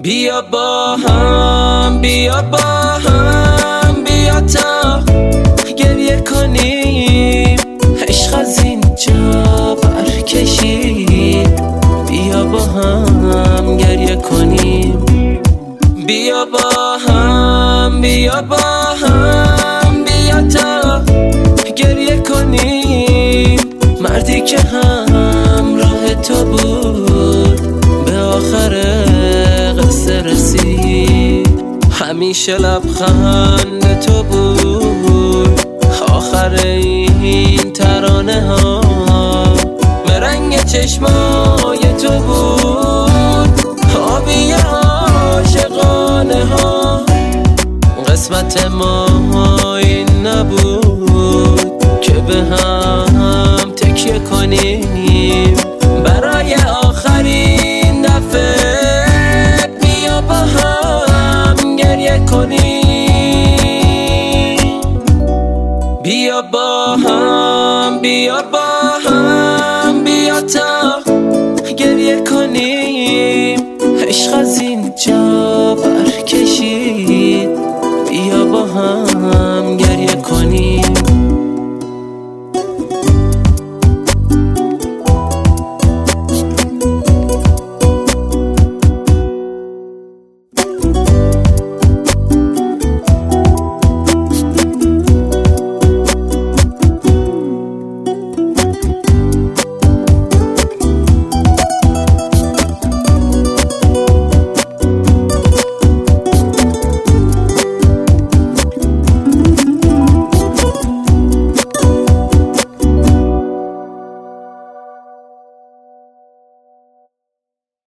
بیا با هم، بیا با هم، بیا تا گریه کنیم، عشق از اینجا برکشیم. بیا با هم گریه کنیم، بیا با هم، بیا با هم، بیا تا گریه کنیم. مردی که همراه تو بود به آخر قصه رسید، همیشه لبخند تو بود آخر این ترانه ها. رنگ چشمای تو بود آبی عاشقانه ها. قسمت ما